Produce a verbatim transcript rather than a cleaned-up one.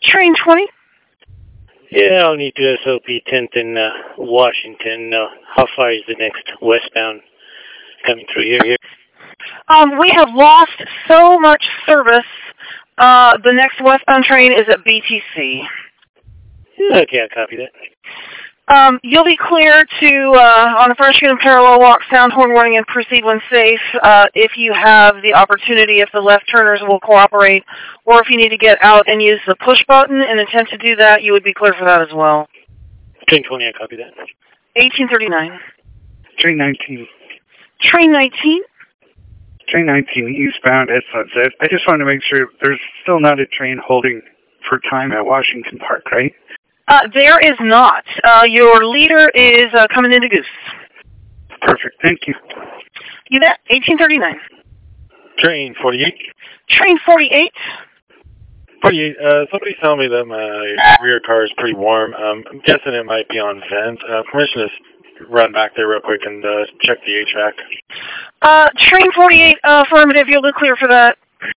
Train twenty. Yeah, I'll need to S O P tenth in uh, Washington. Uh, how far is the next westbound coming through here? Here. Um, we have lost so much service. Uh, the next westbound train is at B T C. Okay, I copy that. Um, you'll be clear to, uh, on a freshman and parallel walk, sound horn warning, and proceed when safe. Uh, if you have the opportunity, if the left turners will cooperate, or if you need to get out and use the push button and attempt to do that, you would be clear for that as well. Train twenty, I copy that. eighteen thirty-nine. Train nineteen. Train nineteen. Train nineteen, eastbound at Sunset. I just want to make sure there's still not a train holding for time at Washington Park, right? Uh, there is not. Uh, your leader is uh, coming into Goose. Perfect. Thank you. You bet. eighteen thirty-nine. Train forty-eight. Train forty-eight. forty-eight. Uh, somebody tell me that my rear car is pretty warm. Um, I'm guessing it might be on vent. Uh, permission to run back there real quick and uh, check the H V A C. Uh, train forty-eight, uh, affirmative. You'll be clear for that.